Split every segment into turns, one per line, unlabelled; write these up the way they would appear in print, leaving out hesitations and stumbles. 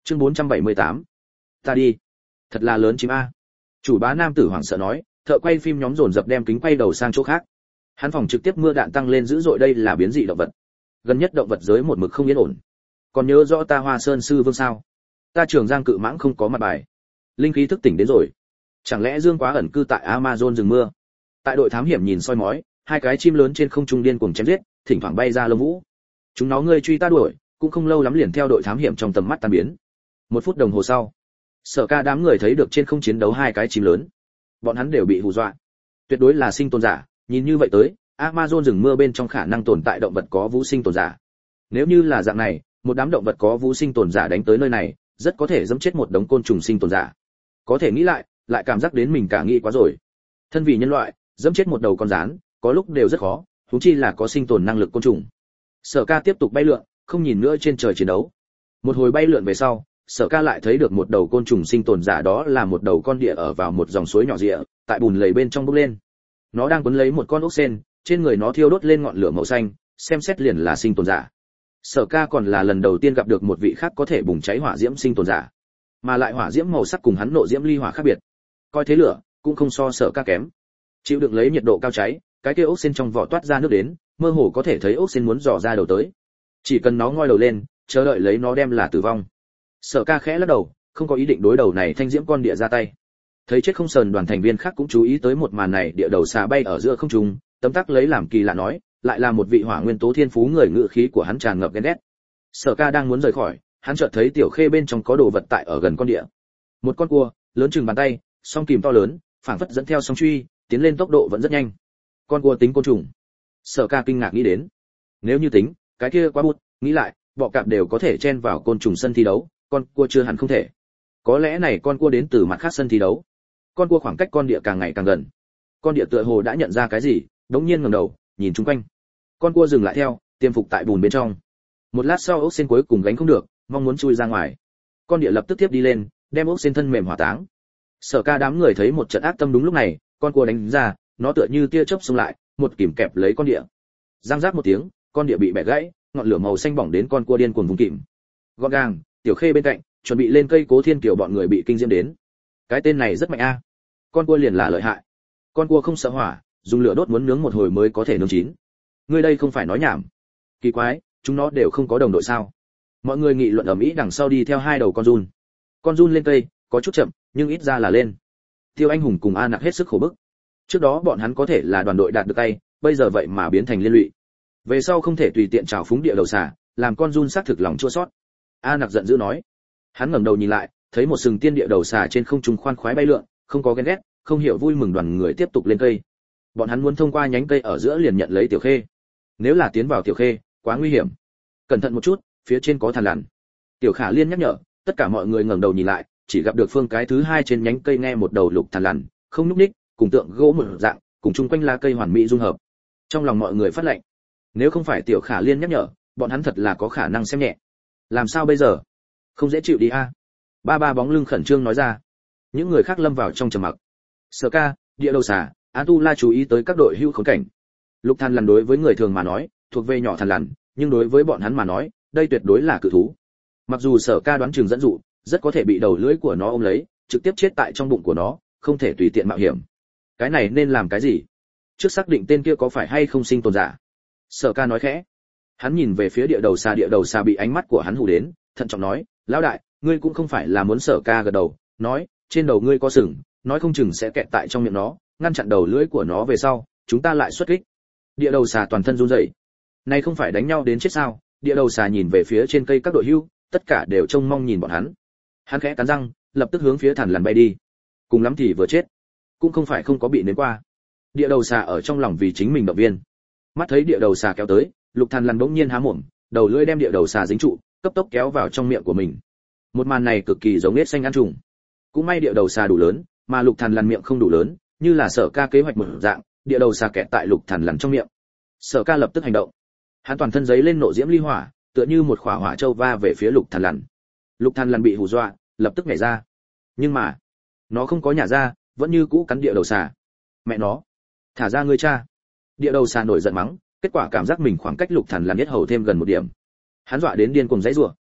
Chương 478. Ta đi. Thật là lớn chim a. Chủ bá nam tử hoảng sợ nói, thợ quay phim nhóm dồn dập đem kính quay đầu sang chỗ khác. Hắn phòng trực tiếp mưa đạn tăng lên dữ dội, đây là biến dị động vật. Gần nhất động vật giới một mực không yên ổn. Còn nhớ rõ ta Hoa Sơn sư vương sao? Ta Trường Giang cự mãng không có mặt bài. Linh khí thức tỉnh đến rồi. Chẳng lẽ Dương Quá ẩn cư tại Amazon rừng mưa? Tại đội thám hiểm nhìn soi mói, hai cái chim lớn trên không trung điên cuồng chém giết, thỉnh thoảng bay ra lông vũ. Chúng nó ngươi truy ta đuổi, cũng không lâu lắm liền theo đội thám hiểm trong tầm mắt tan biến. 1 phút đồng hồ sau, Sở Ca đám người thấy được trên không chiến đấu hai cái chim lớn. Bọn hắn đều bị hù dọa. Tuyệt đối là sinh tồn giả, nhìn như vậy tới, Amazon rừng mưa bên trong khả năng tồn tại động vật có vũ sinh tồn giả. Nếu như là dạng này, một đám động vật có vũ sinh tồn giả đánh tới nơi này, rất có thể giẫm chết một đống côn trùng sinh tồn giả. Có thể nghĩ lại cảm giác đến mình cả nghĩ quá rồi. Thân vì nhân loại, giẫm chết một đầu con gián, có lúc đều rất khó, huống chi là có sinh tồn năng lực côn trùng. Sở Ca tiếp tục bay lượn, không nhìn nữa trên trời chiến đấu. Một hồi bay lượn về sau, Sở Ca lại thấy được một đầu côn trùng sinh tồn giả, đó là một đầu con địa ở vào một dòng suối nhỏ rịa, tại bùn lầy bên trong bốc lên. Nó đang quấn lấy một con ốc sên, trên người nó thiêu đốt lên ngọn lửa màu xanh, xem xét liền là sinh tồn giả. Sở Ca còn là lần đầu tiên gặp được một vị khác có thể bùng cháy hỏa diễm sinh tồn giả, mà lại hỏa diễm màu sắc cùng hắn nộ diễm ly hỏa khác biệt. Coi thế lửa cũng không so Sở Ca kém. Chịu đựng lấy nhiệt độ cao cháy, cái kia ốc sên trong vỏ toát ra nước đến, mơ hồ có thể thấy ốc sên muốn dò ra đầu tới. Chỉ cần nó ngoi đầu lên, chờ đợi lấy nó đem là tử vong. Sở Ca khẽ lắc đầu, không có ý định đối đầu này thanh diễm con địa ra tay. Thấy chết không sờn, đoàn thành viên khác cũng chú ý tới một màn này, địa đầu xà bay ở giữa không trung, tấm tắc lấy làm kỳ lạ nói, lại là một vị hỏa nguyên tố thiên phú người, ngự khí của hắn tràn ngập ghen ghét. Sở Ca đang muốn rời khỏi, hắn chợt thấy tiểu khê bên trong có đồ vật tại ở gần con địa. Một con cua, lớn chừng bàn tay, song kìm to lớn, phảng phất dẫn theo song truy, tiến lên tốc độ vẫn rất nhanh. Con cua tính côn trùng? Sở Ca kinh ngạc nghĩ đến. Nếu như tính, cái kia quá bút, nghĩ lại, bọ cạp đều có thể chen vào côn trùng sân thi đấu, con cua chưa hẳn không thể. Có lẽ này con cua đến từ mặt khác sân thi đấu. Con cua khoảng cách con địa càng ngày càng gần. Con địa tựa hồ đã nhận ra cái gì, đống nhiên ngẩng đầu, nhìn chung quanh. Con cua dừng lại theo, tiềm phục tại bùn bên trong. Một lát sau ốc sên cuối cùng gánh không được, mong muốn chui ra ngoài. Con địa lập tức tiếp đi lên, đem ốc sên thân mềm hỏa táng. Sở Ca đám người thấy một trận ác tâm, đúng lúc này, con cua đánh ra, nó tựa như tia chớp xông lại, một kìm kẹp lấy con địa. Răng rác một tiếng, con địa bị bẻ gãy, ngọn lửa màu xanh bỏng đến con cua điên cuồng vùng kìm. Gọn gàng, Tiểu Khê bên cạnh, chuẩn bị lên cây Cố Thiên Kiều bọn người bị kinh diễm đến. Cái tên này rất mạnh a. Con cua liền là lợi hại. Con cua không sợ hỏa, dùng lửa đốt muốn nướng một hồi mới có thể nướng chín. Ngươi đây không phải nói nhảm. Kỳ quái, chúng nó đều không có đồng đội sao? Mọi người nghị luận ầm ĩ, đằng sau đi theo hai đầu con giun. Con giun lên cây, có chút chậm, nhưng ít ra là lên. Tiêu Anh Hùng cùng A Nặc hết sức khổ bức. Trước đó bọn hắn có thể là đoàn đội đạt được tay, bây giờ vậy mà biến thành liên lụy. Về sau không thể tùy tiện trào phúng địa đầu xà, làm con giun xác thực lòng chua xót. A Nặc giận dữ nói. Hắn ngẩng đầu nhìn lại, thấy một sừng tiên địa đầu xà trên không trung khoan khoái bay lượn, không có ghen ghét, không hiểu vui mừng. Đoàn người tiếp tục lên cây. Bọn hắn muốn thông qua nhánh cây ở giữa liền nhận lấy Tiểu Khê. Nếu là tiến vào Tiểu Khê, quá nguy hiểm. Cẩn thận một chút, phía trên có thằn lằn. Tiểu Khả Liên nhắc nhở, tất cả mọi người ngẩng đầu nhìn lại, chỉ gặp được phương cái thứ hai trên nhánh cây nghe một đầu lục thằn lằn, không nhúc nhích, cùng tượng gỗ một dạng, cùng chung quanh lá cây hoàn mỹ dung hợp. Trong lòng mọi người phát lạnh. Nếu không phải Tiểu Khả Liên nhắc nhở, bọn hắn thật là có khả năng xem nhẹ. Làm sao bây giờ? Không dễ chịu đi a. Ba bóng lưng khẩn trương nói ra. Những người khác lâm vào trong trầm mặc. Sở Ca, địa đầu xà, Atula chú ý tới các đội hữu khốn cảnh. Lục thằn lằn đối với người thường mà nói, thuộc về nhỏ thằn lằn, nhưng đối với bọn hắn mà nói, đây tuyệt đối là cự thú. Mặc dù Sở Ca đoán chừng dẫn dụ, rất có thể bị đầu lưỡi của nó ôm lấy, trực tiếp chết tại trong bụng của nó, không thể tùy tiện mạo hiểm. Cái này nên làm cái gì? Trước xác định tên kia có phải hay không sinh tồn giả. Sở Ca nói khẽ. Hắn nhìn về phía địa đầu xà bị ánh mắt của hắn hù đến, thận trọng nói, lão đại, ngươi cũng không phải là muốn Sở Ca gật đầu, nói, trên đầu ngươi có sừng, nói không chừng sẽ kẹt tại trong miệng nó, ngăn chặn đầu lưỡi của nó về sau, chúng ta lại xuất kích. Địa đầu xà toàn thân run rẩy. Này không phải đánh nhau đến chết sao? Địa đầu xà nhìn về phía trên cây các đội hưu, tất cả đều trông mong nhìn bọn hắn. Hắn khẽ cắn răng, lập tức hướng phía thằn lằn bay đi. Cùng lắm thì vừa chết, cũng không phải không có bị nếm qua. Địa đầu xà ở trong lòng vì chính mình động viên. Mắt thấy địa đầu xà kéo tới, lục thằn lằn bỗng nhiên há mồm, đầu lưỡi đem địa đầu xà dính trụ, cấp tốc kéo vào trong miệng của mình. Một màn này cực kỳ giống nết xanh ăn trùng. Cũng may địa đầu xà đủ lớn, mà lục thằn lằn miệng không đủ lớn, như là Sở Ca kế hoạch một dạng, địa đầu xà kẹt tại lục thằn lằn trong miệng. Sở Ca lập tức hành động. Hắn toàn thân giấy lên nộ diễm ly hỏa, tựa như một quả hỏa châu va về phía lục thằn lằn. Lục thằn lằn bị hù dọa, lập tức nhảy ra. Nhưng mà, nó không có nhả ra, vẫn như cũ cắn địa đầu xà. Mẹ nó, thả ra ngươi cha! Địa đầu xà nổi giận mắng, kết quả cảm giác mình khoảng cách lục thằn lằn nhất hầu thêm gần một điểm. Hắn dọa đến điên cuồng giãy giụa.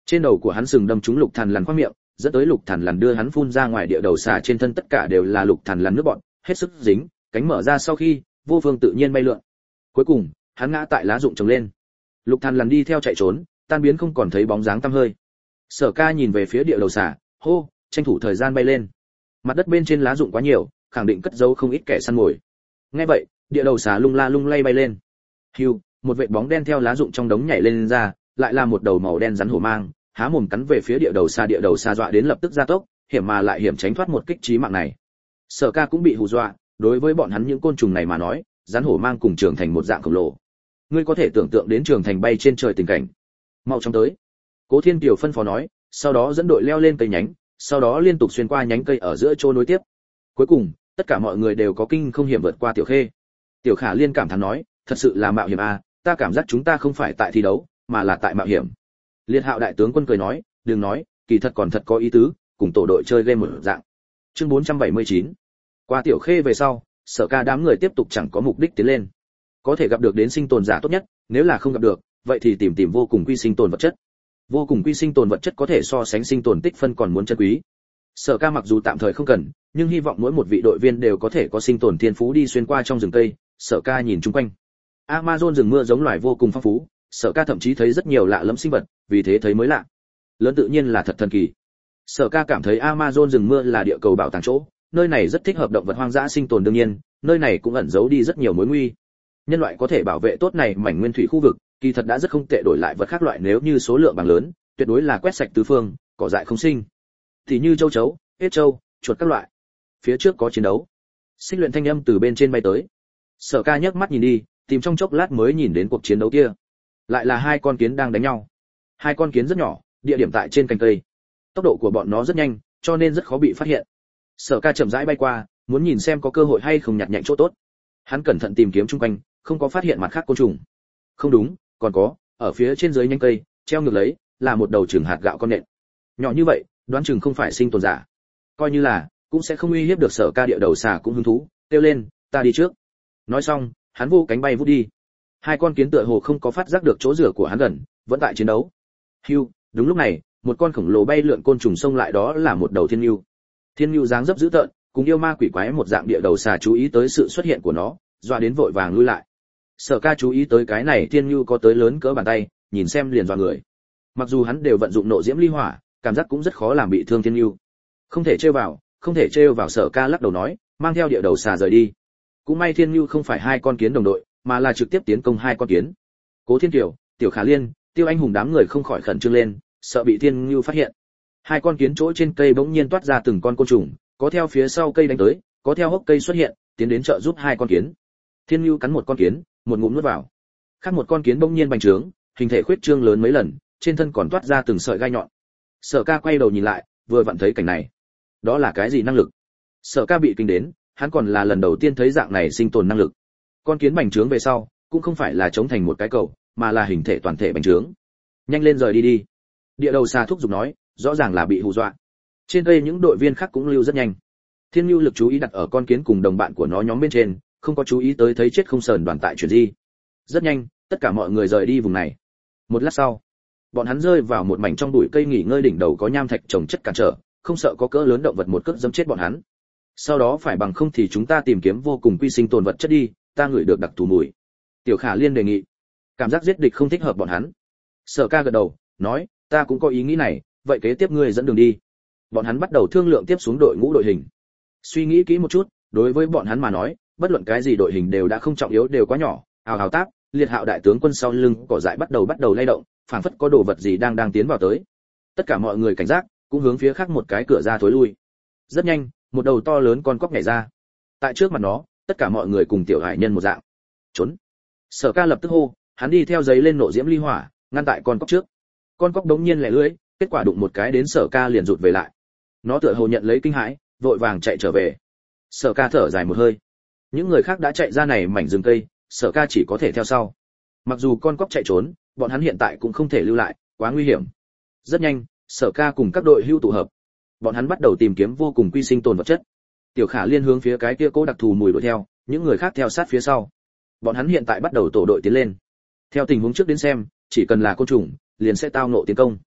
Trên đầu của hắn sừng đâm trúng Lục Thần Lằn khoang miệng, dẫn tới Lục Thần Lằn đưa hắn phun ra ngoài. Địa đầu xà trên thân tất cả đều là Lục Thần Lằn nước bọt, hết sức dính, cánh mở ra sau khi, vô phương tự nhiên bay lượn. Cuối cùng, hắn ngã tại lá rụng trồng lên. Lục Thần Lằn đi theo chạy trốn, tan biến không còn thấy bóng dáng tăm hơi. Sở Ca nhìn về phía địa đầu xà, hô, tranh thủ thời gian bay lên. Mặt đất bên trên lá rụng quá nhiều, khẳng định cất giấu không ít kẻ săn mồi. Nghe vậy, địa đầu xà lung la lung lay bay lên. Hưu, một vệt bóng đen theo lá rụng trong đống nhảy lên ra, lại là một đầu màu đen rắn hổ mang, há mồm cắn về phía địa đầu xà dọa đến lập tức gia tốc, hiểm mà lại hiểm tránh thoát một kích chí mạng này. Sở Ca cũng bị hù dọa, đối với bọn hắn những côn trùng này mà nói, rắn hổ mang cùng trưởng thành một dạng khổng lồ. Ngươi có thể tưởng tượng đến trưởng thành bay trên trời tình cảnh. Mau chóng tới. Cố Thiên Kiều phân phó nói, sau đó dẫn đội leo lên cây nhánh, sau đó liên tục xuyên qua nhánh cây ở giữa chỗ nối tiếp. Cuối cùng, tất cả mọi người đều có kinh không hiểm vượt qua Tiểu Khê. Tiểu Khả Liên cảm thán nói, thật sự là mạo hiểm à, ta cảm giác chúng ta không phải tại thi đấu, mà là tại mạo hiểm. Liệt Hạo đại tướng quân cười nói, đừng nói, kỳ thật còn thật có ý tứ, cùng tổ đội chơi game một dạng. Chương 479. Qua Tiểu Khê về sau, Sở Ca đám người tiếp tục chẳng có mục đích tiến lên. Có thể gặp được đến sinh tồn giả tốt nhất, nếu là không gặp được, vậy thì tìm vô cùng quy sinh tồn vật chất. Vô cùng quy sinh tồn vật chất có thể so sánh sinh tồn tích phân còn muốn chân quý. Sở Ca mặc dù tạm thời không cần, nhưng hy vọng mỗi một vị đội viên đều có thể có sinh tồn thiên phú đi xuyên qua trong rừng cây. Sở Ca nhìn chung quanh. Amazon rừng mưa giống loài vô cùng phong phú, Sở Ca thậm chí thấy rất nhiều lạ lẫm sinh vật, vì thế thấy mới lạ. Lớn tự nhiên là thật thần kỳ. Sở Ca cảm thấy Amazon rừng mưa là địa cầu bảo tàng chỗ, nơi này rất thích hợp động vật hoang dã sinh tồn đương nhiên, nơi này cũng ẩn giấu đi rất nhiều mối nguy. Nhân loại có thể bảo vệ tốt này mảnh nguyên thủy khu vực, kỳ thật đã rất không tệ, đổi lại vật khác loại nếu như số lượng bằng lớn, tuyệt đối là quét sạch tứ phương, cỏ dại không sinh. Thì như châu chấu, ếch trâu, chuột các loại. Phía trước có chiến đấu. Xích luyện thanh âm từ bên trên bay tới. Sở Ca nhấc mắt nhìn đi, tìm trong chốc lát mới nhìn đến cuộc chiến đấu kia. Lại là hai con kiến đang đánh nhau. Hai con kiến rất nhỏ, địa điểm tại trên cành cây. Tốc độ của bọn nó rất nhanh, cho nên rất khó bị phát hiện. Sở Ca chậm rãi bay qua, muốn nhìn xem có cơ hội hay không nhặt nhạnh chỗ tốt. Hắn cẩn thận tìm kiếm xung quanh, không có phát hiện mặt khác côn trùng. Không đúng, còn có, ở phía trên dưới nhánh cây, treo ngược lấy, là một đầu chừng hạt gạo con nện. Nhỏ như vậy, đoán chừng không phải sinh tồn giả. Coi như là, cũng sẽ không uy hiếp được Sở Ca. Địa đầu xà cũng hứng thú, kêu lên, ta đi trước. Nói xong, hắn vô cánh bay vút đi. Hai con kiến tựa hồ không có phát giác được chỗ rửa của hắn gần, vẫn tại chiến đấu. Hưu, đúng lúc này, một con khổng lồ bay lượn côn trùng xông lại, đó là một đầu thiên nhu. Thiên nhu dáng dấp dữ tợn, cùng yêu ma quỷ quái một dạng. Địa đầu xà chú ý tới sự xuất hiện của nó, dọa đến vội vàng lui lại. Sở Ca chú ý tới cái này thiên nhu có tới lớn cỡ bàn tay, nhìn xem liền dọa người. Mặc dù hắn đều vận dụng nộ diễm ly hỏa, cảm giác cũng rất khó làm bị thương thiên nhu. Không thể trêu vào, không thể trêu vào. Sở Ca lắc đầu nói, mang theo địa đầu xà rời đi. Cũng may thiên nhu không phải hai con kiến đồng đội, mà là trực tiếp tiến công hai con kiến. Cố Thiên Kiều, Tiểu Khả Liên, Tiêu Anh Hùng đám người không khỏi khẩn trương lên, sợ bị thiên nhu phát hiện. Hai con kiến chỗ trên cây bỗng nhiên toát ra từng con côn trùng, có theo phía sau cây đánh tới, có theo hốc cây xuất hiện, tiến đến trợ giúp hai con kiến. Thiên nhu cắn một con kiến, một ngụm nuốt vào. Khác một con kiến bỗng nhiên bành trướng, hình thể khuyết trương lớn mấy lần, trên thân còn toát ra từng sợi gai nhọn. Sở Ca quay đầu nhìn lại, vừa vặn thấy cảnh này. Đó là cái gì năng lực? Sở Ca bị kinh đến, hắn còn là lần đầu tiên thấy dạng này sinh tồn năng lực. Con kiến bành trướng về sau, cũng không phải là chống thành một cái cầu, mà là hình thể toàn thể bành trướng. Nhanh lên rời đi đi. Địa đầu xà thúc giục nói, rõ ràng là bị hù dọa. Trên cây những đội viên khác cũng lưu rất nhanh. Thiên Nhu lực chú ý đặt ở con kiến cùng đồng bạn của nó nhóm bên trên, không có chú ý tới thấy chết không sờn đoàn tại chuyển di. Rất nhanh, tất cả mọi người rời đi vùng này. Một lát sau, bọn hắn rơi vào một mảnh trong bụi cây nghỉ ngơi, đỉnh đầu có nham thạch trồng chất cản trở, không sợ có cỡ lớn động vật một cước dẫm chết bọn hắn. Sau đó phải bằng không thì chúng ta tìm kiếm vô cùng quy sinh tồn vật chất đi, ta ngửi được đặc thù mùi. Tiểu Khả Liên đề nghị. Cảm giác giết địch không thích hợp bọn hắn. Sở Ca gật đầu, nói, ta cũng có ý nghĩ này, vậy kế tiếp ngươi dẫn đường đi. Bọn hắn bắt đầu thương lượng tiếp xuống đội ngũ đội hình. Suy nghĩ kỹ một chút, đối với bọn hắn mà nói, bất luận cái gì đội hình đều đã không trọng yếu, đều quá nhỏ. Ào ào táp, Liệt Hạo đại tướng quân sau lưng cỏ dại bắt đầu lay động, phảng phất có đồ vật gì đang tiến vào tới. Tất cả mọi người cảnh giác, cũng hướng phía khác một cái cửa ra thối lui. Rất nhanh, một đầu to lớn con cóc nhảy ra. Tại trước mặt nó, tất cả mọi người cùng tiểu hải nhân một dạng. Trốn. Sở Ca lập tức hô, hắn đi theo giấy lên nộ diễm ly hỏa, ngăn tại con cóc trước. Con cóc đống nhiên lẻ lưỡi, kết quả đụng một cái đến Sở Ca liền rụt về lại. Nó tựa hồ nhận lấy kinh hãi, vội vàng chạy trở về. Sở Ca thở dài một hơi. Những người khác đã chạy ra này mảnh rừng cây, Sở Ca chỉ có thể theo sau. Mặc dù con cóc chạy trốn, bọn hắn hiện tại cũng không thể lưu lại, quá nguy hiểm. Rất nhanh, Sở Ca cùng các đội hưu tụ hợp. Bọn hắn bắt đầu tìm kiếm vô cùng quy sinh tồn vật chất. Tiểu Khả Liên hướng phía cái kia cố đặc thù mùi đuổi theo, những người khác theo sát phía sau. Bọn hắn hiện tại bắt đầu tổ đội tiến lên. Theo tình huống trước đến xem, chỉ cần là côn trùng, liền sẽ tao ngộ tiến công.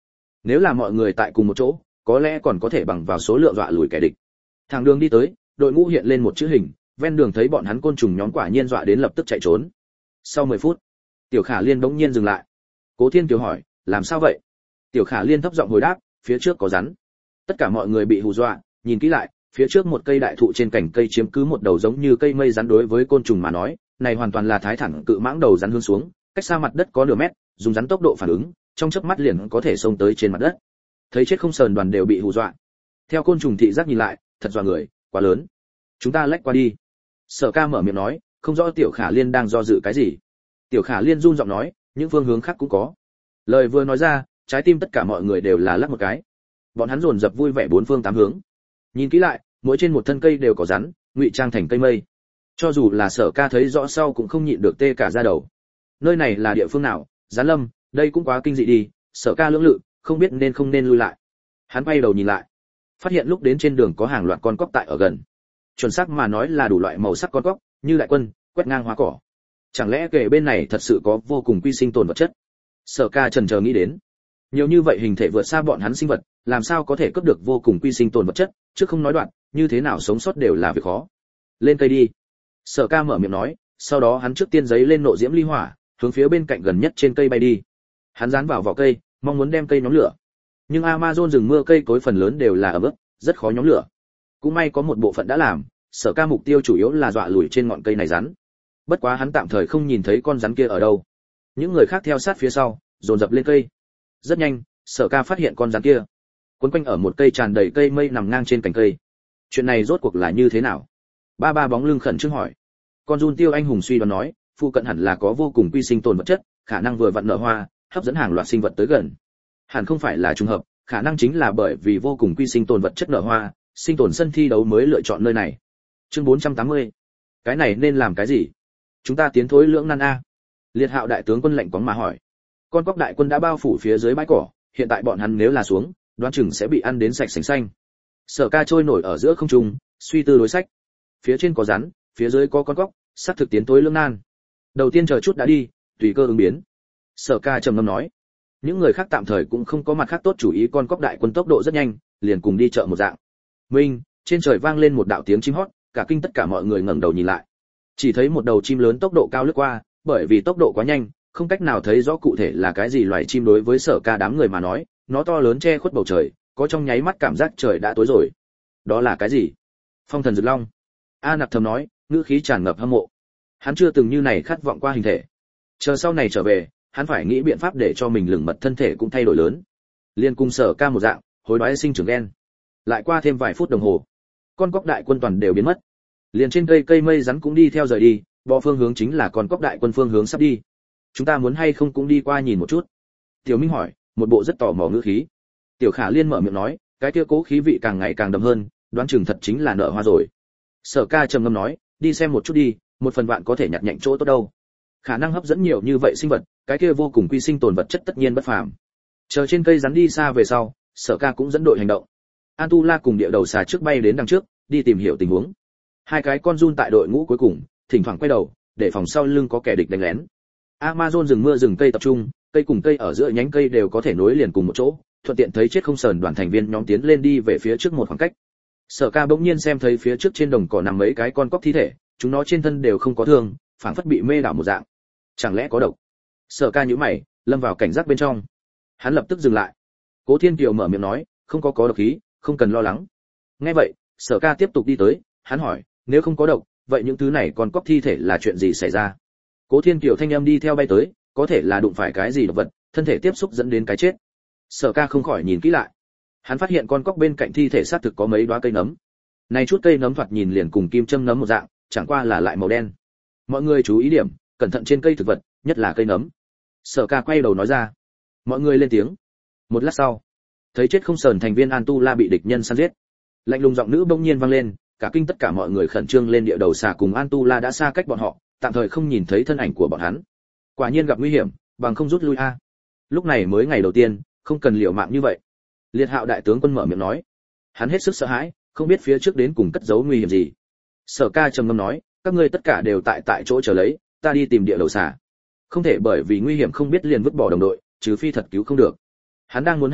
Nếu là mọi người tại cùng một chỗ, có lẽ còn có thể bằng vào số lượng dọa lùi kẻ địch. Thang đường đi tới, đội ngũ hiện lên một chữ hình, ven đường thấy bọn hắn côn trùng nhóm quả nhiên dọa đến lập tức chạy trốn. Sau 10 phút, Tiểu Khả Liên bỗng nhiên dừng lại. Cố Thiên Kiều hỏi, làm sao vậy? Tiểu Khả Liên thấp giọng hồi đáp, phía trước có rắn. Tất cả mọi người bị hù dọa, nhìn kỹ lại, phía trước một cây đại thụ trên cành cây chiếm cứ một đầu giống như cây mây rắn, đối với côn trùng mà nói, này hoàn toàn là thái thẳng cự mãng đầu rắn hướng xuống, cách xa mặt đất có nửa mét, dùng rắn tốc độ phản ứng, trong chớp mắt liền có thể xông tới trên mặt đất. Thấy chết không sờn đoàn đều bị hù dọa. Theo côn trùng thị giác nhìn lại, thật dọa người, quá lớn. Chúng ta lách qua đi. Sở Ca mở miệng nói, không rõ Tiểu Khả Liên đang do dự cái gì. Tiểu Khả Liên run giọng nói, những phương hướng khác cũng có. Lời vừa nói ra, trái tim tất cả mọi người đều là lắc một cái. Bọn hắn dồn dập vui vẻ bốn phương tám hướng. Nhìn kỹ lại, mỗi trên một thân cây đều có rắn, ngụy trang thành cây mây. Cho dù là Sở Ca thấy rõ sau cũng không nhịn được tê cả da đầu. Nơi này là địa phương nào? Gián Lâm, đây cũng quá kinh dị đi. Sở Ca lưỡng lự, không biết nên không nên lui lại. Hắn quay đầu nhìn lại, phát hiện lúc đến trên đường có hàng loạt con cóc tại ở gần. Chuẩn xác mà nói là đủ loại màu sắc con cóc, như đại quân, quét ngang hoa cỏ. Chẳng lẽ kể bên này thật sự có vô cùng quy sinh tồn vật chất? Sở Ca chần chờ nghĩ đến. Nhiều như vậy hình thể vượt xa bọn hắn sinh vật, làm sao có thể cướp được vô cùng quy sinh tồn vật chất, chứ không nói đoạn, như thế nào sống sót đều là việc khó. Lên cây đi. Sở Ca mở miệng nói, sau đó hắn trước tiên giấy lên nộ diễm ly hỏa, hướng phía bên cạnh gần nhất trên cây bay đi. Hắn dán vào vỏ cây, mong muốn đem cây nhóm lửa. Nhưng Amazon rừng mưa cây cối phần lớn đều là ẩm ướt, rất khó nhóm lửa. Cũng may có một bộ phận đã làm, Sở Ca mục tiêu chủ yếu là dọa lùi trên ngọn cây này rắn. Bất quá hắn tạm thời không nhìn thấy con rắn kia ở đâu. Những người khác theo sát phía sau, dồn dập lên cây. Rất nhanh, Sở Ca phát hiện con rắn kia quấn quanh ở một cây tràn đầy cây mây nằm ngang trên cành cây. Chuyện này rốt cuộc là như thế nào? Ba bóng lưng khẩn trương hỏi. Con giun tiêu anh hùng suy đoán nói, phụ cận hẳn là có vô cùng quy sinh tồn vật chất, khả năng vừa vặn nở hoa, hấp dẫn hàng loạt sinh vật tới gần. Hẳn không phải là trùng hợp, khả năng chính là bởi vì vô cùng quy sinh tồn vật chất nở hoa, sinh tồn sân thi đấu mới lựa chọn nơi này. Chương 480. Cái này nên làm cái gì? Chúng ta tiến thối lưỡng nan a. Liệt Hạo đại tướng quân lệnh quáng mà hỏi. Con cóc đại quân đã bao phủ phía dưới bãi cỏ, hiện tại bọn hắn nếu là xuống, đoán chừng sẽ bị ăn đến sạch sành xanh. Sở Ca trôi nổi ở giữa không trung, suy tư đối sách. Phía trên có rắn, phía dưới có con cóc, sắp thực tiến thối lưỡng nan. Đầu tiên chờ chút đã đi, tùy cơ ứng biến. Sở Ca trầm ngâm nói. Những người khác tạm thời cũng không có mặt khác tốt chủ ý, con cóc đại quân tốc độ rất nhanh, liền cùng đi chợ một dạng. Minh, trên trời vang lên một đạo tiếng chim hót, cả kinh tất cả mọi người ngẩng đầu nhìn lại. Chỉ thấy một đầu chim lớn tốc độ cao lướt qua, bởi vì tốc độ quá nhanh, không cách nào thấy rõ cụ thể là cái gì loài chim. Đối với Sở Ca đám người mà nói, nó to lớn che khuất bầu trời, có trong nháy mắt cảm giác trời đã tối rồi. Đó là cái gì? Phong thần rực long. A Nặc thầm nói, ngữ khí tràn ngập hâm mộ. Hắn chưa từng như này khát vọng qua hình thể. Chờ sau này trở về, hắn phải nghĩ biện pháp để cho mình lửng mật thân thể cũng thay đổi lớn. Liên cùng Sở Ca một dạng, hối đoái sinh trưởng gen. Lại qua thêm vài phút đồng hồ, con cóc đại quân toàn đều biến mất. Liền trên cây mây rắn cũng đi theo rời đi, bò phương hướng chính là con cóc đại quân phương hướng sắp đi. Chúng ta muốn hay không cũng đi qua nhìn một chút? Tiểu Minh hỏi, một bộ rất tò mò ngữ khí. Tiểu Khả Liên mở miệng nói, cái kia cố khí vị càng ngày càng đậm hơn, đoán chừng thật chính là nở hoa rồi. Sở Ca trầm ngâm nói, đi xem một chút đi, một phần vạn có thể nhặt nhạnh chỗ tốt đâu. Khả năng hấp dẫn nhiều như vậy sinh vật, cái kia vô cùng quy sinh tồn vật chất tất nhiên bất phàm. Chờ trên cây rắn đi xa về sau, Sở Ca cũng dẫn đội hành động. Antula cùng địa đầu xà trước bay đến đằng trước, đi tìm hiểu tình huống. Hai cái con giun tại đội ngũ cuối cùng, thỉnh thoảng quay đầu, để phòng sau lưng có kẻ địch đánh lén. Amazon rừng mưa rừng cây tập trung, cây cùng cây ở giữa nhánh cây đều có thể nối liền cùng một chỗ, thuận tiện thấy chết không sờn đoàn thành viên nhóm tiến lên đi về phía trước một khoảng cách. Sở Ca bỗng nhiên xem thấy phía trước trên đồng cỏ nằm mấy cái con cóc thi thể, chúng nó trên thân đều không có thương, phảng phất bị mê đảo một dạng. Chẳng lẽ có độc? Sở Ca nhíu mày, lâm vào cảnh giác bên trong. Hắn lập tức dừng lại. Cố Thiên Kiều mở miệng nói, không có độc khí, không cần lo lắng. Nghe vậy, Sở Ca tiếp tục đi tới, hắn hỏi, nếu không có độc, vậy những thứ này con cóc thi thể là chuyện gì xảy ra? Cố Thiên Kiều thanh âm đi theo bay tới, có thể là đụng phải cái gì độc vật, thân thể tiếp xúc dẫn đến cái chết. Sở Ca không khỏi nhìn kỹ lại. Hắn phát hiện con cóc bên cạnh thi thể xác thực có mấy đóa cây nấm. Này chút cây nấm thoạt nhìn liền cùng kim châm nấm một dạng, chẳng qua là lại màu đen. Mọi người chú ý điểm, cẩn thận trên cây thực vật, nhất là cây nấm. Sở Ca quay đầu nói ra. Mọi người lên tiếng. Một lát sau, thấy chết không sờn thành viên Antula bị địch nhân săn giết. Lạnh lùng giọng nữ bỗng nhiên vang lên, cả kinh tất cả mọi người khẩn trương lên. Địa đầu xà cùng Antula đã xa cách bọn họ, tạm thời không nhìn thấy thân ảnh của bọn hắn. Quả nhiên gặp nguy hiểm, bằng không rút lui a. Lúc này mới ngày đầu tiên, không cần liều mạng như vậy. Liệt Hạo đại tướng quân mở miệng nói. Hắn hết sức sợ hãi, không biết phía trước đến cùng cất giấu nguy hiểm gì. Sở Ca trầm ngâm nói, các ngươi tất cả đều tại chỗ chờ lấy, ta đi tìm địa đầu xà. Không thể bởi vì nguy hiểm không biết liền vứt bỏ đồng đội, trừ phi thật cứu không được. Hắn đang muốn hành động,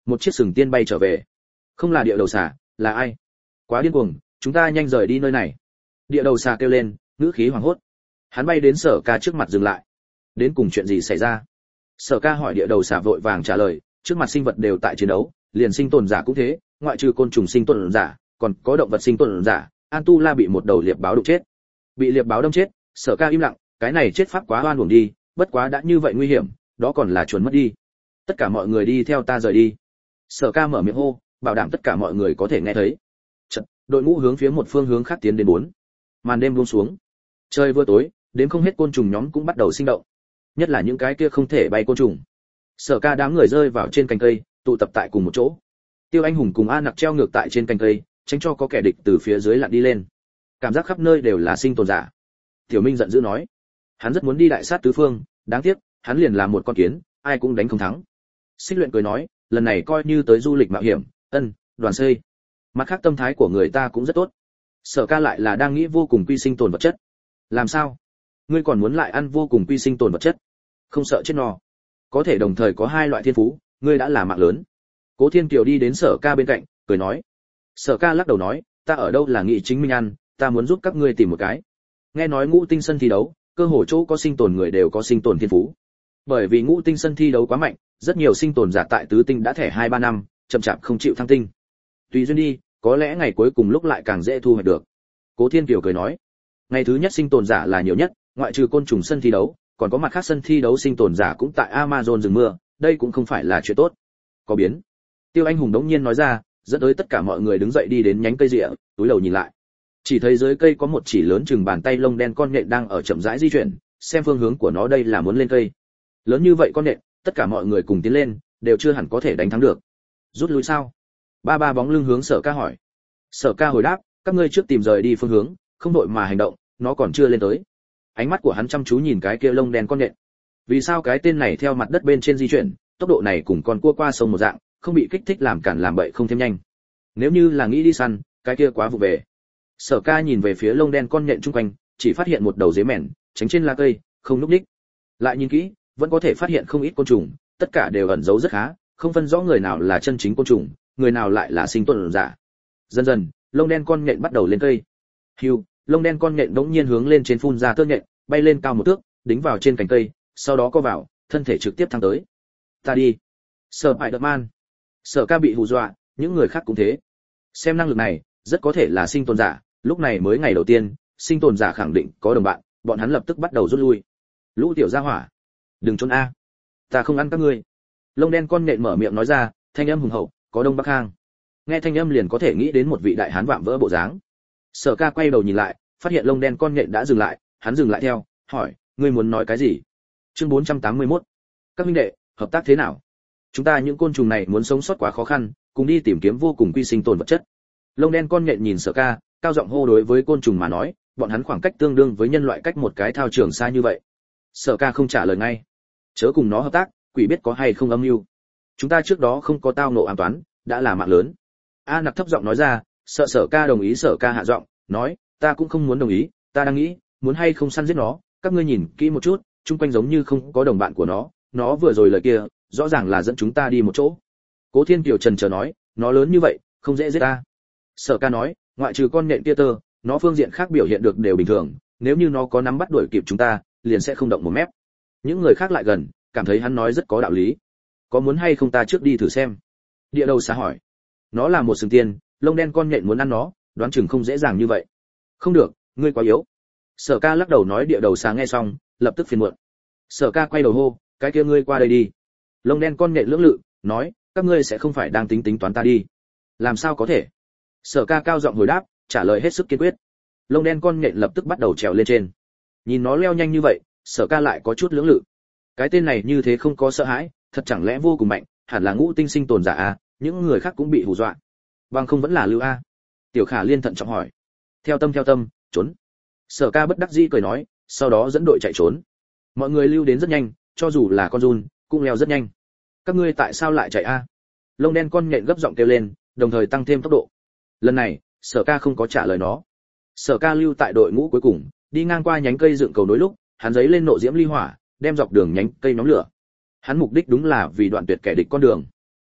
một chiếc sừng tiên bay trở về. Không là địa đầu xà, là ai? Quá điên cuồng, chúng ta nhanh rời đi nơi này. Địa đầu xà kêu lên, ngữ khí hoảng hốt. Hắn bay đến Sở Ca trước mặt dừng lại. Đến cùng chuyện gì xảy ra? Sở Ca hỏi, địa đầu xà vội vàng trả lời, trước mặt sinh vật đều tại chiến đấu, liền sinh tồn giả cũng thế, ngoại trừ côn trùng sinh tồn giả, còn có động vật sinh tồn giả. An Tu La bị một đầu liệp báo đụng chết. Bị liệp báo đâm chết. Sở Ca im lặng, cái này chết pháp quá oan uổng đi, bất quá đã như vậy nguy hiểm, đó còn là chuẩn mất đi. Tất cả mọi người đi theo ta rời đi. Sở Ca mở miệng hô, bảo đảm tất cả mọi người có thể nghe thấy. Chợt, đội ngũ hướng phía một phương hướng khác tiến đến. Bốn. Màn đêm buông xuống. Trời vừa tối, đến không hết côn trùng nhóm cũng bắt đầu sinh động. Nhất là những cái kia không thể bay côn trùng. Sở Ca đám người rơi vào trên cành cây, tụ tập tại cùng một chỗ. Tiêu Anh Hùng cùng A Nặc treo ngược tại trên cành cây, tránh cho có kẻ địch từ phía dưới lặn đi lên. Cảm giác khắp nơi đều là sinh tồn giả. Tiểu Minh giận dữ nói, hắn rất muốn đi đại sát tứ phương, đáng tiếc, hắn liền là một con kiến, ai cũng đánh không thắng. Xích Luyện cười nói, lần này coi như tới du lịch mạo hiểm, đoàn xây. Mặt khác tâm thái của người ta cũng rất tốt. Sở Ca lại là đang nghĩ vô cùng quy sinh tồn vật chất. Làm sao? Ngươi còn muốn lại ăn vô cùng quy sinh tồn vật chất? Không sợ chết no. Có thể đồng thời có hai loại thiên phú, ngươi đã là mạng lớn. Cố Thiên Kiều đi đến Sở Ca bên cạnh, cười nói. Sở Ca lắc đầu nói, ta ở đâu là nghị chính mình ăn, ta muốn giúp các ngươi tìm một cái. Nghe nói ngũ tinh sân thi đấu, cơ hồ chỗ có sinh tồn người đều có sinh tồn thiên phú. Bởi vì ngũ tinh sân thi đấu quá mạnh, rất nhiều sinh tồn giả tại tứ tinh đã thẻ 2-3 năm, chậm chạp không chịu thăng tinh. Tùy duyên đi, có lẽ ngày cuối cùng lúc lại càng dễ thu hoạch được. Cố Thiên Kiều cười nói, ngày thứ nhất sinh tồn giả là nhiều nhất, ngoại trừ côn trùng sân thi đấu, còn có mặt khác sân thi đấu sinh tồn giả cũng tại Amazon rừng mưa, đây cũng không phải là chuyện tốt. Có biến. Tiêu Anh Hùng đống nhiên nói ra, dẫn tới tất cả mọi người đứng dậy đi đến nhánh cây rịa, túi đầu nhìn lại. Chỉ thấy dưới cây có một chỉ lớn chừng bàn tay lông đen con nhện đang ở chậm rãi di chuyển, xem phương hướng của nó đây là muốn lên cây. Lớn như vậy con nhện, tất cả mọi người cùng tiến lên, đều chưa hẳn có thể đánh thắng được. Rút lui sao? Ba bóng lưng hướng Sở Ca hỏi. Sở Ca hồi đáp, các ngươi trước tìm rời đi phương hướng, không đội mà hành động, nó còn chưa lên tới. Ánh mắt của hắn chăm chú nhìn cái kia lông đen con nhện. Vì sao cái tên này theo mặt đất bên trên di chuyển, tốc độ này cùng con cua qua sông một dạng, không bị kích thích làm cản làm bậy không thêm nhanh. Nếu như là nghĩ đi săn, cái kia quá vụ về. Sở Ca nhìn về phía lông đen con nhện chung quanh, chỉ phát hiện một đầu dế mèn, tránh trên lá cây, không núp đích. Lại nhìn kỹ, vẫn có thể phát hiện không ít côn trùng, tất cả đều ẩn giấu rất khá, không phân rõ người nào là chân chính côn trùng, người nào lại là sinh tồn giả. Dần dần, lông đen con nhện bắt đầu lên cây. Hưu, lông đen con nhện đống nhiên hướng lên trên phun ra tơ nhện, bay lên cao một thước, đính vào trên cành cây, sau đó co vào, thân thể trực tiếp thăng tới. Ta đi. Spider-Man. Sở Ca bị hù dọa, những người khác cũng thế. Xem năng lực này, rất có thể là sinh tồn giả, lúc này mới ngày đầu tiên, sinh tồn giả khẳng định có đồng bạn, bọn hắn lập tức bắt đầu rút lui. Lũ tiểu gia hỏa, đừng trốn a, ta không ăn các ngươi. Lông đen con nhện mở miệng nói ra, thanh âm hùng hậu, có đông bắc hang. Nghe thanh âm liền có thể nghĩ đến một vị đại hán vạm vỡ bộ dáng. Sở Ca quay đầu nhìn lại, phát hiện lông đen con nhện đã dừng lại, hắn dừng lại theo, hỏi, ngươi muốn nói cái gì? Chương 481. Các huynh đệ, hợp tác thế nào? Chúng ta những côn trùng này muốn sống sót quá khó khăn, cùng đi tìm kiếm vô cùng quy sinh tồn vật chất. Lông đen con nhện nhìn Sở Ca, cao giọng hô, đối với côn trùng mà nói, bọn hắn khoảng cách tương đương với nhân loại cách một cái thao trường xa như vậy. Sở Ca không trả lời ngay. Chớ cùng nó hợp tác, quỷ biết có hay không âm mưu. Chúng ta trước đó không có tao ngộ an toán, đã là mạng lớn. A Nặc thấp giọng nói ra, sợ Sở Ca đồng ý. Sở Ca hạ giọng, nói, ta cũng không muốn đồng ý, ta đang nghĩ, muốn hay không săn giết nó, các ngươi nhìn kỹ một chút, chung quanh giống như không có đồng bạn của nó vừa rồi lời kia, rõ ràng là dẫn chúng ta đi một chỗ. Cố Thiên Kiều trần chờ nói, nó lớn như vậy, không dễ giết ta. Sở Ca nói, ngoại trừ con nhện kia tơ, nó phương diện khác biểu hiện được đều bình thường, nếu như nó có nắm bắt đuổi kịp chúng ta, liền sẽ không động một mép. Những người khác lại gần, cảm thấy hắn nói rất có đạo lý. Có muốn hay không ta trước đi thử xem? Địa đầu xà hỏi. Nó là một sừng tiên, lông đen con nhện muốn ăn nó, đoán chừng không dễ dàng như vậy. Không được, ngươi quá yếu. Sở Ca lắc đầu nói. Địa đầu xà nghe xong, lập tức phiền muộn. Sở Ca quay đầu hô, cái kia ngươi qua đây đi. Lông đen con nhện lưỡng lự, nói, các ngươi sẽ không phải đang tính toán ta đi? Làm sao có thể? Sở Ca cao giọng hồi đáp, trả lời hết sức kiên quyết. Lông đen con nhện lập tức bắt đầu trèo lên trên. Nhìn nó leo nhanh như vậy, Sở Ca lại có chút lưỡng lự. Cái tên này như thế không có sợ hãi, thật chẳng lẽ vô cùng mạnh, hẳn là ngũ tinh sinh tồn giả à? Những người khác cũng bị hù dọa. Bằng không vẫn là lưu a? Tiểu Khả Liên thận trọng hỏi. Theo tâm, trốn. Sở Ca bất đắc dĩ cười nói, sau đó dẫn đội chạy trốn. Mọi người lưu đến rất nhanh, cho dù là con giun cũng leo rất nhanh. Các ngươi tại sao lại chạy a? Lông đen con nhện gấp giọng kêu lên, đồng thời tăng thêm tốc độ. Lần này, Sở Ca không có trả lời nó. Sở Ca lưu tại đội ngũ cuối cùng, đi ngang qua nhánh cây dựng cầu nối lúc, hắn giấy lên nộ diễm ly hỏa, đem dọc đường nhánh cây nhóm lửa. Hắn mục đích đúng là vì đoạn tuyệt kẻ địch con đường.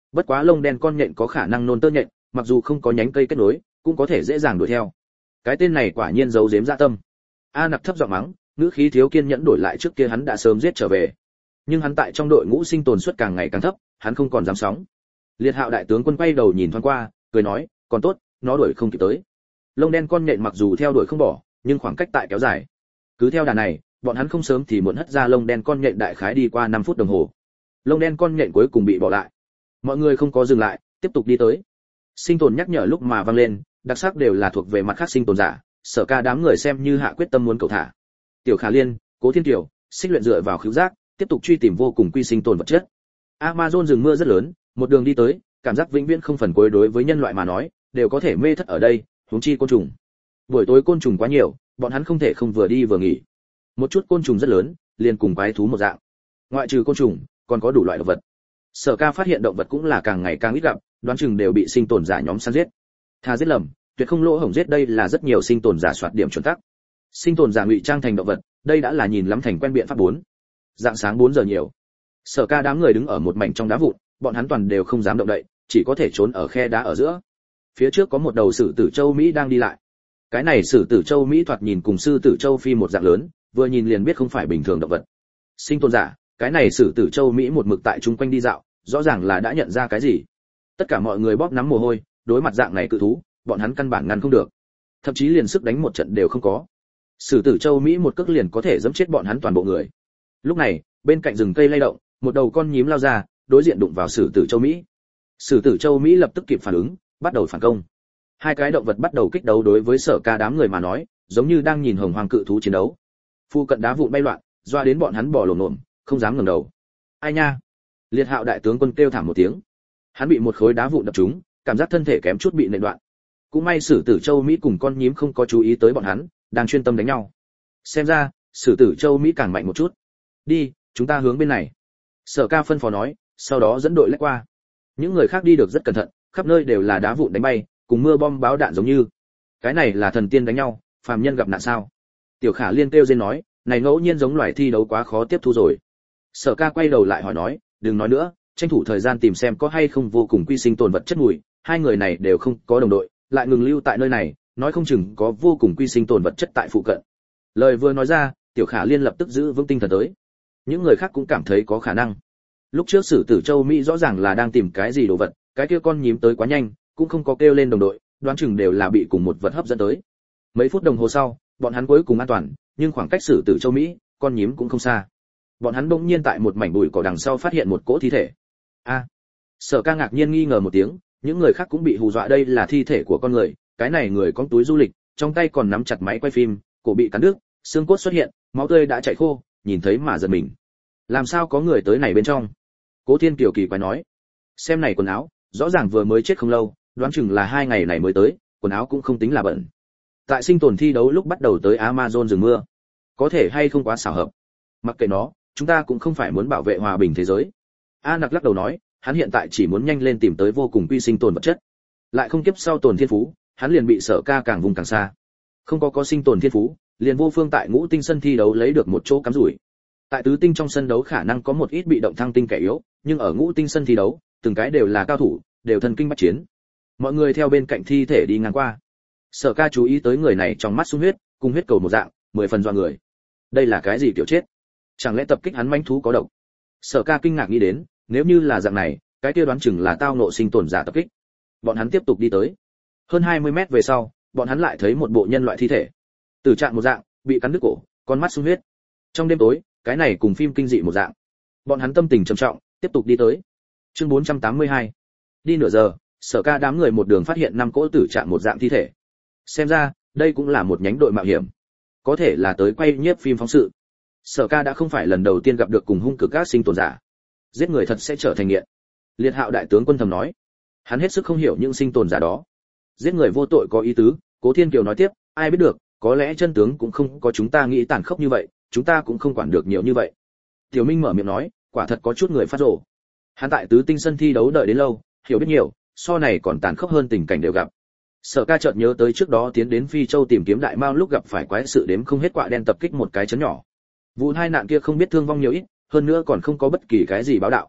Bất quá lông đen con nhện có khả năng nôn tơ nhện, mặc dù không có nhánh cây kết nối, cũng có thể dễ dàng đuổi theo. Cái tên này quả nhiên giấu giếm dạ tâm. A Nặc thấp giọng mắng, ngữ khí thiếu kiên nhẫn đổi lại trước kia hắn đã sớm giết trở về. Nhưng hắn tại trong đội ngũ sinh tồn suất càng ngày càng thấp, hắn không còn dám sóng. Liệt Hạo đại tướng quân quay đầu nhìn thoáng qua, cười nói, còn tốt, nó đuổi không kịp tới. Lông đen con nhện mặc dù theo đuổi không bỏ, nhưng khoảng cách tại kéo dài. Cứ theo đà này, bọn hắn không sớm thì muộn hất ra lông đen con nhện đại khái đi qua 5 phút đồng hồ. Lông đen con nhện cuối cùng bị bỏ lại. Mọi người không có dừng lại, tiếp tục đi tới. Sinh tồn nhắc nhở lúc mà vang lên, đặc sắc đều là thuộc về mặt khác sinh tồn giả, Sở Ca đám người xem như hạ quyết tâm muốn cầu thả. Tiểu Khả Liên, Cố Thiên Kiều, Xích Luyện dựa vào khứu giác, tiếp tục truy tìm vô cùng quy sinh tồn vật chất. Amazon rừng mưa rất lớn, một đường đi tới, cảm giác vĩnh viễn không phần cuối đối với nhân loại mà nói, đều có thể mê thất ở đây, huống chi côn trùng. Buổi tối côn trùng quá nhiều, bọn hắn không thể không vừa đi vừa nghỉ. Một chút côn trùng rất lớn, liền cùng quái thú một dạng. Ngoại trừ côn trùng, còn có đủ loại động vật. Sở Ca phát hiện động vật cũng là càng ngày càng ít gặp, đoán chừng đều bị sinh tồn giả nhóm săn giết. Tha giết lầm, tuyệt không lỗ hổng giết, đây là rất nhiều sinh tồn giả soạt điểm chuẩn tắc. Sinh tồn giả ngụy trang thành động vật, đây đã là nhìn lắm thành quen biện pháp 4. Dạng sáng 4 giờ nhiều. Sở Ca đám người đứng ở một mảnh trong đá vụn, bọn hắn toàn đều không dám động đậy, chỉ có thể trốn ở khe đá ở giữa. Phía trước có một đầu sử tử châu Mỹ đang đi lại. Cái này sử tử châu Mỹ thoạt nhìn cùng sư tử châu Phi một dạng lớn, vừa nhìn liền biết không phải bình thường động vật. Sinh tồn giả, cái này sử tử châu Mỹ một mực tại chung quanh đi dạo, rõ ràng là đã nhận ra cái gì. Tất cả mọi người bóp nắm mồ hôi, đối mặt dạng này cự thú, bọn hắn căn bản ngăn không được, thậm chí liền sức đánh một trận đều không có. Sử tử châu Mỹ một cước liền có thể giẫm chết bọn hắn toàn bộ người. Lúc này, bên cạnh rừng cây lay động, một đầu con nhím lao ra, đối diện đụng vào sử tử châu Mỹ. Sử tử châu Mỹ lập tức kịp phản ứng, bắt đầu phản công. Hai cái động vật bắt đầu kích đấu, đối với Sở Ca đám người mà nói, giống như đang nhìn hồng hoàng cự thú chiến đấu. Phu cận đá vụn bay loạn, doa đến bọn hắn bò lổm lổm, không dám ngẩng đầu. Ai nha! Liệt Hạo đại tướng quân kêu thảm một tiếng. Hắn bị một khối đá vụn đập trúng, cảm giác thân thể kém chút bị nện đoạn. Cũng may sử tử châu Mỹ cùng con nhím không có chú ý tới bọn hắn, đang chuyên tâm đánh nhau. Xem ra, sử tử châu Mỹ càng mạnh một chút. Đi, chúng ta hướng bên này. Sở Ca phân phó nói, sau đó dẫn đội lách qua. Những người khác đi được rất cẩn thận, khắp nơi đều là đá vụn đánh bay, cùng mưa bom báo đạn giống như. Cái này là thần tiên đánh nhau, phàm nhân gặp nạn sao? Tiểu Khả Liên kêu rên nói, này ngẫu nhiên giống loài thi đấu quá khó tiếp thu rồi. Sở Ca quay đầu lại hỏi nói, đừng nói nữa, tranh thủ thời gian tìm xem có hay không vô cùng quy sinh tồn vật chất mùi. Hai người này đều không có đồng đội, lại ngừng lưu tại nơi này, nói không chừng có vô cùng quy sinh tồn vật chất tại phụ cận. Lời vừa nói ra, Tiểu Khả Liên lập tức giữ vững tinh thần tới. Những người khác cũng cảm thấy có khả năng. Lúc trước sử tử châu Mỹ rõ ràng là đang tìm cái gì đồ vật, cái kia con nhím tới quá nhanh, cũng không có kêu lên đồng đội, đoán chừng đều là bị cùng một vật hấp dẫn tới. Mấy phút đồng hồ sau, bọn hắn cuối cùng an toàn, nhưng khoảng cách sử tử châu Mỹ, con nhím cũng không xa. Bọn hắn bỗng nhiên tại một mảnh bụi cỏ đằng sau phát hiện một cỗ thi thể. A! Sở Ca ngạc nhiên nghi ngờ một tiếng, những người khác cũng bị hù dọa, đây là thi thể của con người, cái này người có túi du lịch, trong tay còn nắm chặt máy quay phim, cổ bị cắn đứt, xương cốt xuất hiện, máu tươi đã chảy khô, nhìn thấy mà giật mình. Làm sao có người tới này bên trong? Cố Thiên Kiều kỳ quái nói. Xem này quần áo, rõ ràng vừa mới chết không lâu, đoán chừng là 2 ngày này mới tới, quần áo cũng không tính là bẩn. Tại sinh tồn thi đấu lúc bắt đầu tới Amazon rừng mưa, có thể hay không quá xảo hợp. Mặc kệ nó, chúng ta cũng không phải muốn bảo vệ hòa bình thế giới. A Nặc lắc đầu nói, hắn hiện tại chỉ muốn nhanh lên tìm tới vô cùng quy sinh tồn vật chất, lại không kiếp sau tồn thiên phú, hắn liền bị Sở Ca càng vùng càng xa. Không có sinh tồn thiên phú, liền vô phương tại ngũ tinh sân thi đấu lấy được một chỗ cắm rủi. Tại tứ tinh trong sân đấu khả năng có một ít bị động thăng tinh kẻ yếu, nhưng ở ngũ tinh sân thi đấu, từng cái đều là cao thủ, đều thần kinh bách chiến. Mọi người theo bên cạnh thi thể đi ngang qua. Sở Ca chú ý tới người này trong mắt sung huyết, cùng huyết cầu một dạng, 10 phần doa người. Đây là cái gì kiểu chết? Chẳng lẽ tập kích hắn mãnh thú có độc? Sở Ca kinh ngạc nghĩ đến, nếu như là dạng này, cái kia đoán chừng là tao ngộ sinh tồn giả tập kích. Bọn hắn tiếp tục đi tới. Hơn 20 mét về sau, bọn hắn lại thấy một bộ nhân loại thi thể. Tử trạng một dạng, bị cắn đứt cổ, con mắt sung huyết. Trong đêm tối, cái này cùng phim kinh dị một dạng. Bọn hắn tâm tình trầm trọng, tiếp tục đi tới. Chương 482. Đi nửa giờ, Sở Ca đám người một đường phát hiện 5 cỗ tử trạng một dạng thi thể. Xem ra, đây cũng là một nhánh đội mạo hiểm. Có thể là tới quay nhiếp phim phóng sự. Sở Ca đã không phải lần đầu tiên gặp được cùng hung cực các sinh tồn giả. Giết người thật sẽ trở thành nghiện. Liệt Hạo đại tướng quân thầm nói. Hắn hết sức không hiểu những sinh tồn giả đó. Giết người vô tội có ý tứ, Cố Thiên Kiều nói tiếp, ai biết được, có lẽ chân tướng cũng không có chúng ta nghĩ tàn khốc như vậy, chúng ta cũng không quản được nhiều như vậy. Tiểu Minh mở miệng nói, quả thật có chút người phát rồ. Hắn tại tứ tinh sân thi đấu đợi đến lâu, hiểu biết nhiều, so này còn tàn khốc hơn tình cảnh đều gặp. Sở Ca chợt nhớ tới trước đó tiến đến Phi Châu tìm kiếm đại mao lúc gặp phải quái sự đếm không hết quạ đen tập kích một cái trấn nhỏ. Vụ hai nạn kia không biết thương vong nhiều ít, hơn nữa còn không có bất kỳ cái gì báo đạo.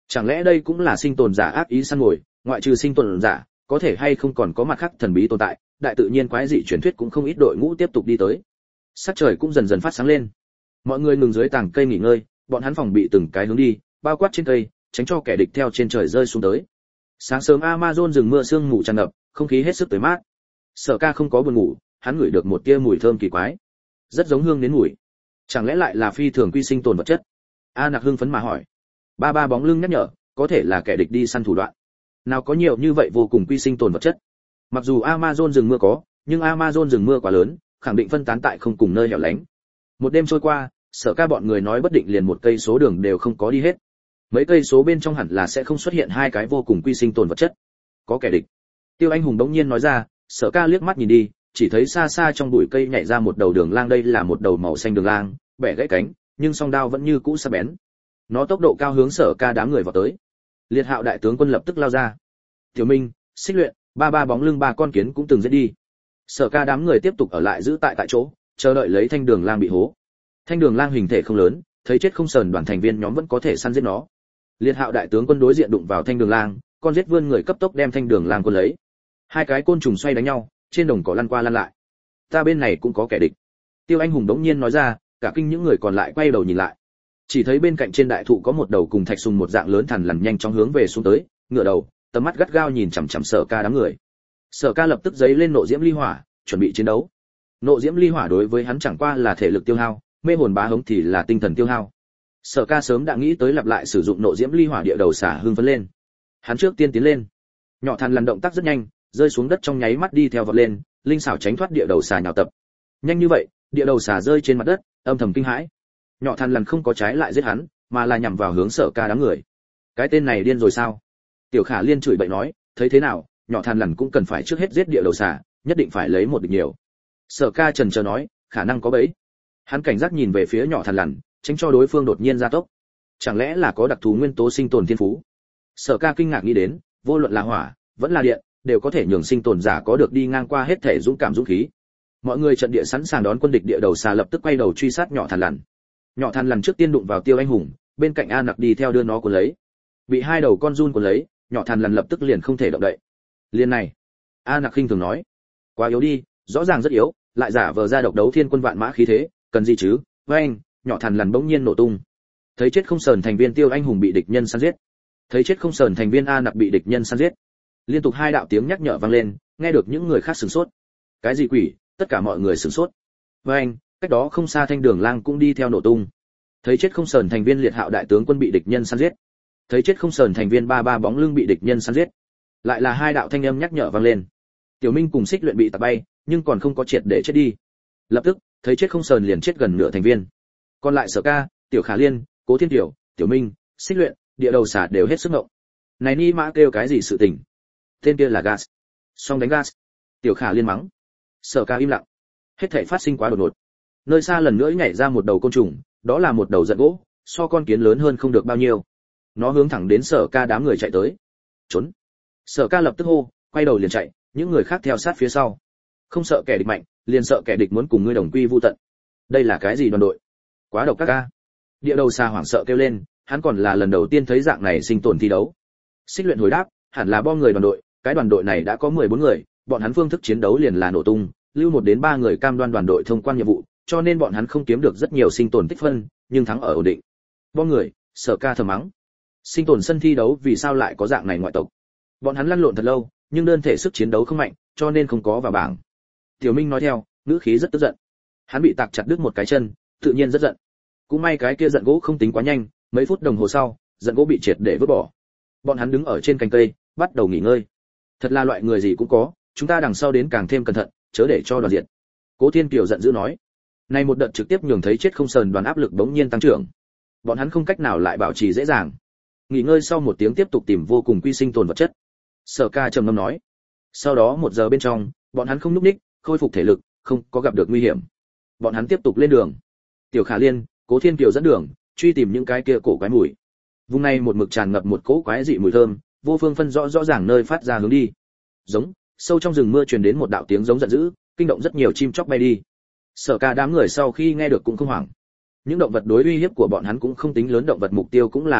Chẳng lẽ đây cũng là sinh tồn giả ác ý săn mồi, ngoại trừ sinh tồn giả, có thể hay không còn có mặt khác thần bí tồn tại, đại tự nhiên quái dị truyền thuyết cũng không ít đội ngũ tiếp tục đi tới. Sắc trời cũng dần dần phát sáng lên. Mọi người ngừng dưới tảng cây nghỉ ngơi, bọn hắn phòng bị từng cái hướng đi, bao quát trên cây, tránh cho kẻ địch theo trên trời rơi xuống tới. Sáng sớm Amazon rừng mưa sương mù tràn ngập, không khí hết sức tươi mát. Sở Ca không có buồn ngủ, hắn ngửi được một tia mùi thơm kỳ quái, rất giống hương đến mùi. Chẳng lẽ lại là phi thường quy sinh tồn vật chất? A Nặc hưng phấn mà hỏi. Ba ba bóng lưng nhắc nhở, có thể là kẻ địch đi săn thủ đoạn. Nào có nhiều như vậy vô cùng quy sinh tồn vật chất. Mặc dù Amazon rừng mưa có, nhưng Amazon rừng mưa quá lớn, khẳng định phân tán tại không cùng nơi hẻo lánh. Một đêm trôi qua, Sở Ca bọn người nói bất định liền một cây số đường đều không có đi hết. Mấy cây số bên trong hẳn là sẽ không xuất hiện hai cái vô cùng quy sinh tồn vật chất. Có kẻ địch. Tiêu Anh Hùng đống nhiên nói ra, Sở Ca liếc mắt nhìn đi, chỉ thấy xa xa trong bụi cây nhảy ra một đầu đường lang, đây là một đầu màu xanh đường lang, bẻ gãy cánh, nhưng song đao vẫn như cũ sắc bén. Nó tốc độ cao hướng Sở Ca đám người vào tới. Liệt Hạo đại tướng quân lập tức lao ra. Tiểu Minh, Xích Luyện, ba ba bóng lưng ba con kiến cũng từng giết đi. Sở Ca đám người tiếp tục ở lại giữ tại chỗ, chờ đợi lấy thanh đường lang bị hố. Thanh đường lang hình thể không lớn, thấy chết không sờn, đoàn thành viên nhóm vẫn có thể săn giết nó. Liệt Hạo đại tướng quân đối diện đụng vào thanh đường lang, con giết vươn người cấp tốc đem thanh đường lang quân lấy. Hai cái côn trùng xoay đánh nhau, trên đồng cỏ lăn qua lăn lại. Ta bên này cũng có kẻ địch. Tiêu Anh Hùng đống nhiên nói ra, cả kinh những người còn lại quay đầu nhìn lại. Chỉ thấy bên cạnh trên đại thụ có một đầu cùng thạch sùng một dạng lớn thằn lằn nhanh chóng hướng về xuống tới, ngửa đầu, tầm mắt gắt gao nhìn chằm chằm Sở Ca đám người. Sở Ca lập tức giấy lên nộ diễm ly hỏa, chuẩn bị chiến đấu. Nộ diễm ly hỏa đối với hắn chẳng qua là thể lực tiêu hao, mê hồn bá hống thì là tinh thần tiêu hao. Sở Ca sớm đã nghĩ tới lặp lại sử dụng nộ diễm ly hỏa, địa đầu xả hưng phấn lên. Hắn trước tiên tiến lên. Nhỏ thằn lằn động tác rất nhanh, rơi xuống đất trong nháy mắt đi theo vọt lên, linh xảo tránh thoát địa đầu xà nhào tập. Nhanh như vậy, địa đầu xà rơi trên mặt đất, âm thầm kinh hãi. Nhỏ thằn lằn không có trái lại giết hắn, mà là nhằm vào hướng Sở Ca đám người. Cái tên này điên rồi sao? Tiểu Khả Liên chửi bậy nói, thấy thế nào, nhỏ thằn lằn cũng cần phải trước hết giết địa đầu xà, nhất định phải lấy một địch nhiều. Sở Ca chần chờ nói, khả năng có bẫy. Hắn cảnh giác nhìn về phía nhỏ thằn lằn, tránh cho đối phương đột nhiên gia tốc. Chẳng lẽ là có đặc thù nguyên tố sinh tồn thiên phú? Sở Ca kinh ngạc nghĩ đến, vô luận là hỏa, vẫn là điện, đều có thể nhường sinh tồn giả có được đi ngang qua hết thể dũng cảm dũng khí. Mọi người trận địa sẵn sàng đón quân địch, địa đầu xà lập tức quay đầu truy sát nhỏ thằn lằn. Nhỏ thằn lằn trước tiên đụng vào Tiêu Anh Hùng, bên cạnh A Nặc đi theo đưa nó cuốn lấy. Bị hai đầu con giun cuốn lấy, nhỏ thằn lằn lập tức liền không thể động đậy. Liên này, A Nặc khinh thường nói, quá yếu đi, rõ ràng rất yếu, lại giả vờ ra độc đấu thiên quân vạn mã khí thế, cần gì chứ? Với anh, nhỏ thằn lằn bỗng nhiên nổ tung. Thấy chết không sờn thành viên Tiêu Anh Hùng bị địch nhân săn giết. Thấy chết không sờn thành viên A Nặc bị địch nhân săn giết. Liên tục hai đạo tiếng nhắc nhở vang lên, nghe được những người khác sửng sốt. Cái gì quỷ? Tất cả mọi người sửng sốt. Với anh, cách đó không xa thanh đường lang cũng đi theo nổ tung. Thấy chết không sờn thành viên Liệt Hạo đại tướng quân bị địch nhân săn giết. Thấy chết không sờn thành viên ba ba bóng lưng bị địch nhân săn giết. Lại là hai đạo thanh âm nhắc nhở vang lên. Tiểu Minh cùng Xích Luyện bị tạt bay, nhưng còn không có triệt để chết đi. Lập tức, thấy chết không sờn liền chết gần nửa thành viên. Còn lại Sở Ca, Tiểu Khả Liên, Cố Thiên Tiểu, Tiểu Minh, Xích Luyện, địa đầu xà đều hết sức ngộng. Này ni mã kêu cái gì sự tình? Tên kia là gas. Xong đánh gas. Tiểu Khả Liên mắng. Sở Ca im lặng. Hết thảy phát sinh quá đột ngột. Nơi xa lần nữa nhảy ra một đầu côn trùng, đó là một đầu giận gỗ, so con kiến lớn hơn không được bao nhiêu. Nó hướng thẳng đến Sở Ca đám người chạy tới. Trốn. Sở Ca lập tức hô, quay đầu liền chạy, những người khác theo sát phía sau. Không sợ kẻ địch mạnh, liền sợ kẻ địch muốn cùng ngươi đồng quy vu tận. Đây là cái gì đoàn đội? Quá độc các ca. Địa đầu xà hoảng sợ kêu lên, hắn còn là lần đầu tiên thấy dạng này sinh tồn thi đấu. Xích Luyện hồi đáp, hẳn là bom người đoàn đội, cái đoàn đội này đã có 14 người, bọn hắn phương thức chiến đấu liền là nổ tung, lưu 1 đến 3 người cam đoan đoàn đội thông quan nhiệm vụ, cho nên bọn hắn không kiếm được rất nhiều sinh tồn tích phân, nhưng thắng ở ổn định. Bom người, Sở Ca thầm mắng. Sinh tồn sân thi đấu vì sao lại có dạng này ngoại tộc? Bọn hắn lăn lộn thật lâu, nhưng đơn thể sức chiến đấu không mạnh, cho nên không có vào bảng. Tiểu Minh nói theo, ngữ khí rất tức giận. Hắn bị tạc chặt đứt một cái chân, tự nhiên rất giận. Cũng may cái kia giận gỗ không tính quá nhanh, mấy phút đồng hồ sau, giận gỗ bị triệt để vứt bỏ. Bọn hắn đứng ở trên cành cây, bắt đầu nghỉ ngơi. Thật là loại người gì cũng có, chúng ta đằng sau đến càng thêm cẩn thận, chớ để cho đoàn diệt. Cố Thiên Kiều giận dữ nói. Này một đợt trực tiếp nhường thấy chết không sờn đoàn áp lực bỗng nhiên tăng trưởng. Bọn hắn không cách nào lại bảo trì dễ dàng. Nghỉ ngơi sau 1 tiếng tiếp tục tìm vô cùng quy sinh tồn vật chất. Sở Ca trầm ngâm nói. Sau đó 1 giờ bên trong, bọn hắn không nhúc nhích, khôi phục thể lực, không có gặp được nguy hiểm. Bọn hắn tiếp tục lên đường. Tiểu Khả Liên, Cố Thiên Kiều dẫn đường, truy tìm những cái kia cổ quái mùi. Vùng này một mực tràn ngập một cỗ quái dị mùi thơm, vô phương phân rõ ràng nơi phát ra hướng đi. Giống, sâu trong rừng mưa truyền đến một đạo tiếng giống giận dữ, kinh động rất nhiều chim chóc bay đi. Sở Ca đám người sau khi nghe được cũng không hoảng. Những động vật đối uy hiếp của bọn hắn cũng không tính lớn, động vật mục tiêu cũng là động vật,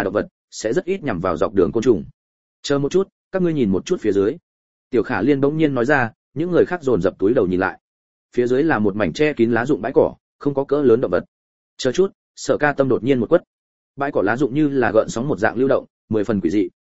sẽ rất ít nhằm vào dọc đường côn trùng. Chờ một chút, các ngươi nhìn một chút phía dưới. Tiểu Khả Liên bỗng nhiên nói ra, những người khác dồn dập túi đầu nhìn lại. Phía dưới là một mảnh che kín lá rụng bãi cỏ, không có cỡ lớn động vật. Chờ chút, Sở Ca Tâm đột nhiên một quất. Bãi cỏ lá rụng như là gợn sóng một dạng lưu động, 10 phần quỷ dị.